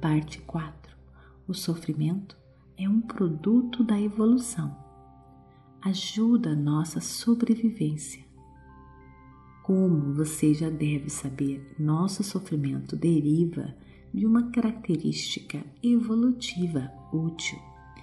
Parte 4. O sofrimento é um produto da evolução. Ajuda a nossa sobrevivência. Como você já deve saber, nosso sofrimento deriva de uma característica evolutiva útil.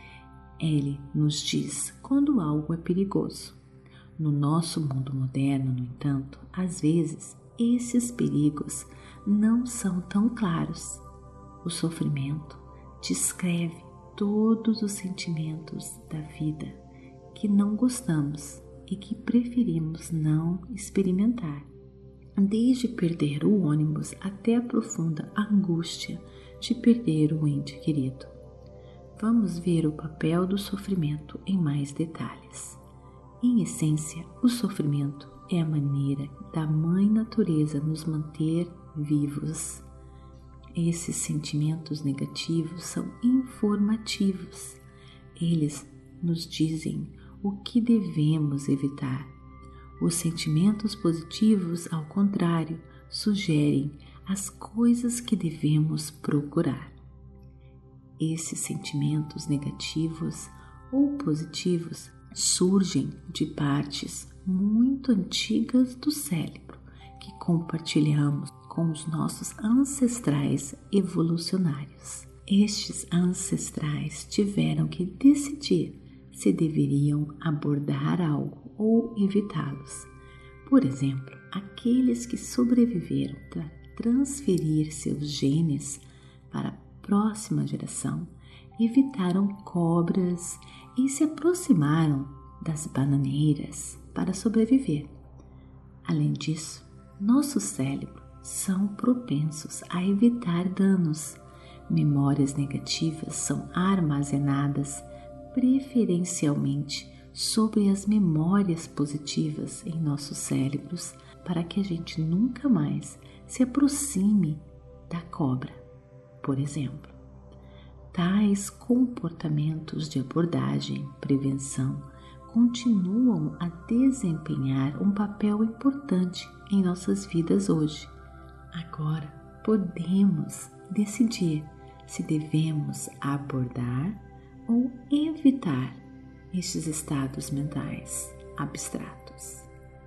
Ele nos diz quando algo é perigoso. No nosso mundo moderno, no entanto, às vezes esses perigos não são tão claros. O sofrimento descreve todos os sentimentos da vida que não gostamos e que preferimos não experimentar, desde perder o ônibus até a profunda angústia de perder o ente querido. Vamos ver o papel do sofrimento em mais detalhes. Em essência, o sofrimento é a maneira da Mãe Natureza nos manter vivos. Esses sentimentos negativos são informativos. Eles nos dizem o que devemos evitar. Os sentimentos positivos, ao contrário, sugerem as coisas que devemos procurar. Esses sentimentos negativos ou positivos surgem de partes muito antigas do cérebro que compartilhamos com os nossos ancestrais evolucionários. Estes ancestrais tiveram que decidir se deveriam abordar algo ou evitá-los. Por exemplo, aqueles que sobreviveram para transferir seus genes para a próxima geração evitaram cobras e se aproximaram das bananeiras para sobreviver. Além disso, nossos cérebros são propensos a evitar danos. Memórias negativas são armazenadas preferencialmente sobre as memórias positivas em nossos cérebros para que a gente nunca mais se aproxime da cobra, por exemplo. Tais comportamentos de abordagem, prevenção, continuam a desempenhar um papel importante em nossas vidas hoje. Agora podemos decidir se devemos abordar ou evitar estes estados mentais abstratos.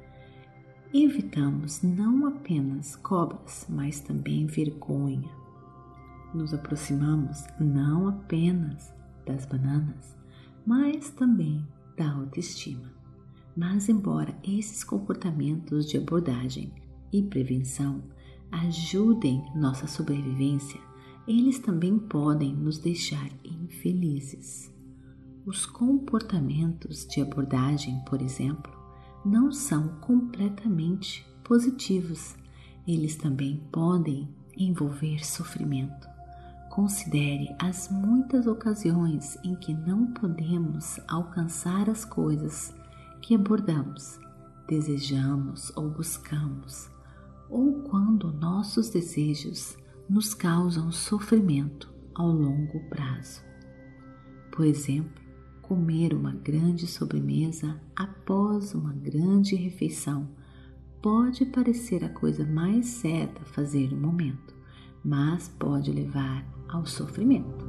Evitamos não apenas cobras, mas também vergonha. Nos aproximamos não apenas das bananas, mas também da autoestima. Mas embora esses comportamentos de abordagem e prevenção ajudem nossa sobrevivência, eles também podem nos deixar infelizes. Os comportamentos de abordagem, por exemplo, não são completamente positivos. Eles também podem envolver sofrimento. Considere as muitas ocasiões em que não podemos alcançar as coisas que abordamos, desejamos ou buscamos, ou quando nossos desejos nos causam sofrimento ao longo prazo. Por exemplo, comer uma grande sobremesa após uma grande refeição pode parecer a coisa mais certa a fazer no momento, mas pode levar ao sofrimento.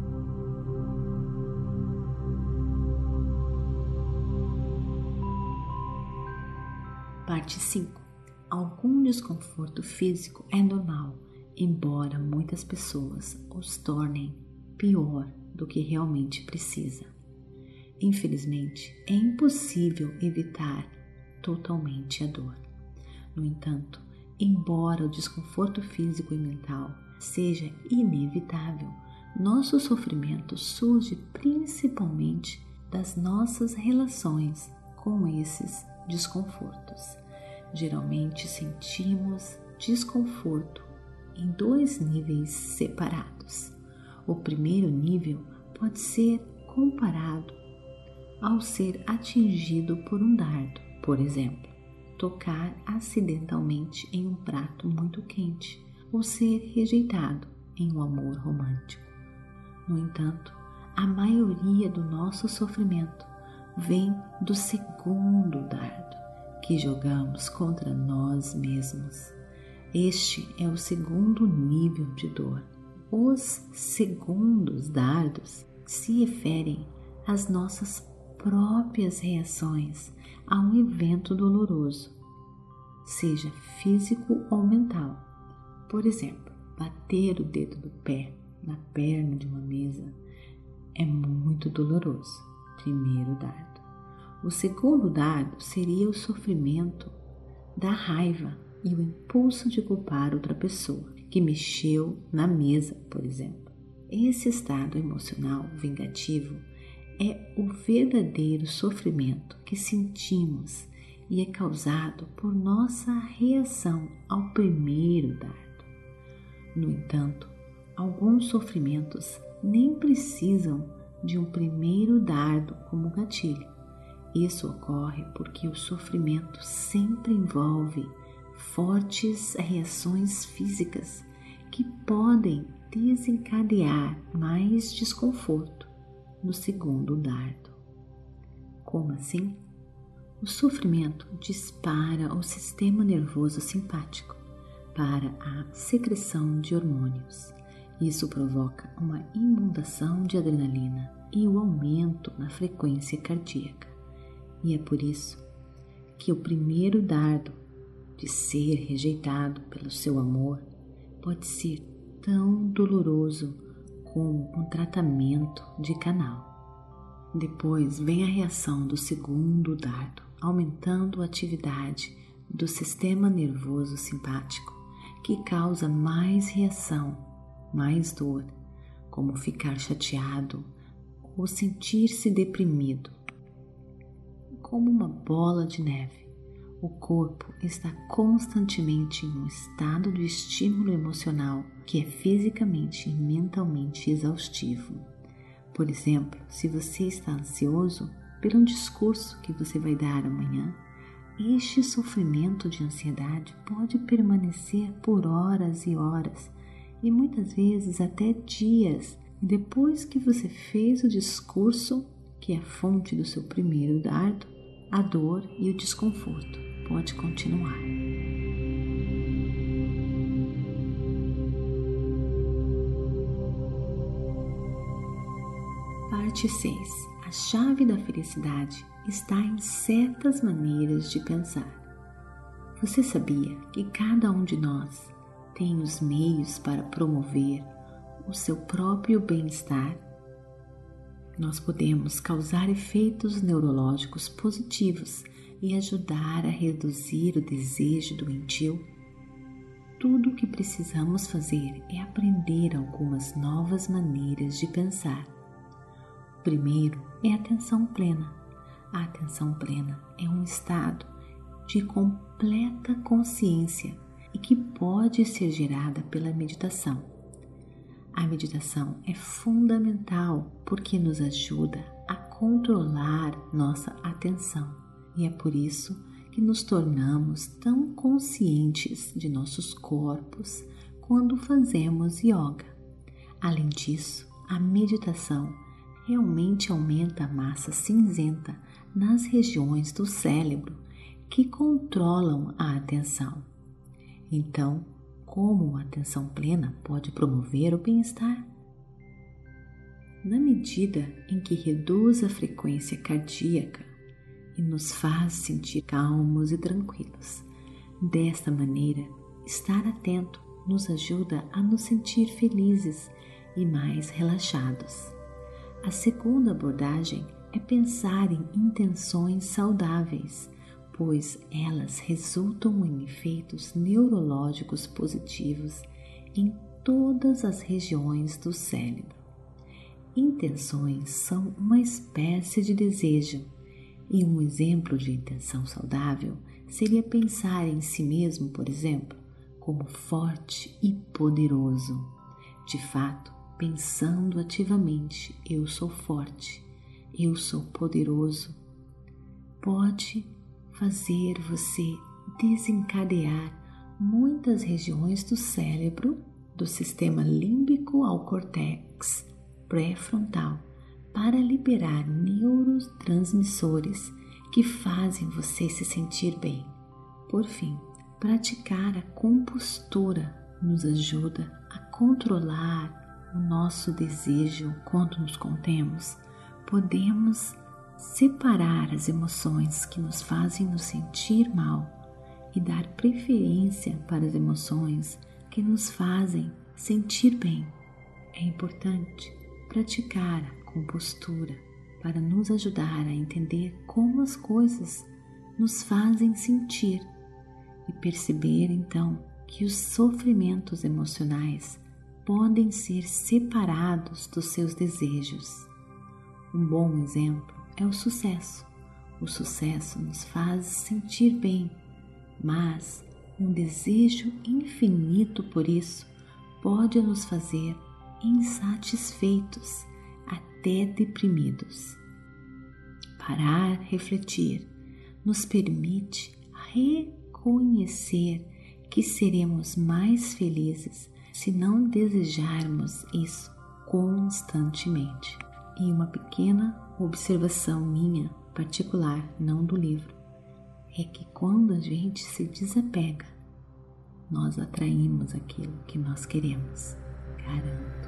Parte 5. Algum desconforto físico é normal, embora muitas pessoas os tornem pior do que realmente precisa. Infelizmente, é impossível evitar totalmente a dor. No entanto, embora o desconforto físico e mental seja inevitável, nosso sofrimento surge principalmente das nossas relações com esses desconfortos. Geralmente sentimos desconforto em 2 níveis separados. O primeiro nível pode ser comparado ao ser atingido por um dardo, por exemplo, tocar acidentalmente em um prato muito quente ou ser rejeitado em um amor romântico. No entanto, a maioria do nosso sofrimento vem do segundo dardo que jogamos contra nós mesmos. Este é o segundo nível de dor. Os segundos dardos se referem às nossas próprias reações a um evento doloroso, seja físico ou mental. Por exemplo, bater o dedo do pé na perna de uma mesa é muito doloroso. Primeiro dardo. O segundo dardo seria o sofrimento da raiva e o impulso de culpar outra pessoa que mexeu na mesa, por exemplo. Esse estado emocional vingativo é o verdadeiro sofrimento que sentimos e é causado por nossa reação ao primeiro dardo. No entanto, alguns sofrimentos nem precisam de um primeiro dardo como gatilho. Isso ocorre porque o sofrimento sempre envolve fortes reações físicas que podem desencadear mais desconforto no segundo dardo. Como assim? O sofrimento dispara o sistema nervoso simpático para a secreção de hormônios. Isso provoca uma inundação de adrenalina e o aumento na frequência cardíaca. E é por isso que o primeiro dardo de ser rejeitado pelo seu amor pode ser tão doloroso como um tratamento de canal. Depois vem a reação do segundo dardo, aumentando a atividade do sistema nervoso simpático, que causa mais reação, mais dor, como ficar chateado ou sentir-se deprimido. Como uma bola de neve, o corpo está constantemente em um estado de estímulo emocional que é fisicamente e mentalmente exaustivo. Por exemplo, se você está ansioso por um discurso que você vai dar amanhã, este sofrimento de ansiedade pode permanecer por horas e horas, e muitas vezes até dias, depois que você fez o discurso, que é a fonte do seu primeiro dardo. A dor e o desconforto pode continuar. Parte 6. A chave da felicidade está em certas maneiras de pensar. Você sabia que cada um de nós tem os meios para promover o seu próprio bem-estar? Nós podemos causar efeitos neurológicos positivos e ajudar a reduzir o desejo doentio. Tudo o que precisamos fazer é aprender algumas novas maneiras de pensar. O primeiro é a atenção plena. A atenção plena é um estado de completa consciência e que pode ser gerada pela meditação. A meditação é fundamental porque nos ajuda a controlar nossa atenção e é por isso que nos tornamos tão conscientes de nossos corpos quando fazemos yoga. Além disso, a meditação realmente aumenta a massa cinzenta nas regiões do cérebro que controlam a atenção. Então, como a atenção plena pode promover o bem-estar? Na medida em que reduz a frequência cardíaca e nos faz sentir calmos e tranquilos. Desta maneira, estar atento nos ajuda a nos sentir felizes e mais relaxados. A segunda abordagem é pensar em intenções saudáveis, pois elas resultam em efeitos neurológicos positivos em todas as regiões do cérebro. Intenções são uma espécie de desejo, e um exemplo de intenção saudável seria pensar em si mesmo, por exemplo, como forte e poderoso. De fato, pensando ativamente, eu sou forte, eu sou poderoso, pode fazer você desencadear muitas regiões do cérebro, do sistema límbico ao córtex pré-frontal, para liberar neurotransmissores que fazem você se sentir bem. Por fim, praticar a compostura nos ajuda a controlar o nosso desejo, quando nos contemos, podemos separar as emoções que nos fazem nos sentir mal e dar preferência para as emoções que nos fazem sentir bem. É importante praticar a compostura para nos ajudar a entender como as coisas nos fazem sentir e perceber então que os sofrimentos emocionais podem ser separados dos seus desejos. Um bom exemplo é o sucesso. O sucesso nos faz sentir bem, mas um desejo infinito por isso pode nos fazer insatisfeitos, até deprimidos. Parar, refletir, nos permite reconhecer que seremos mais felizes se não desejarmos isso constantemente. E uma pequena observação minha, particular, não do livro, é que quando a gente se desapega, nós atraímos aquilo que nós queremos. Caramba!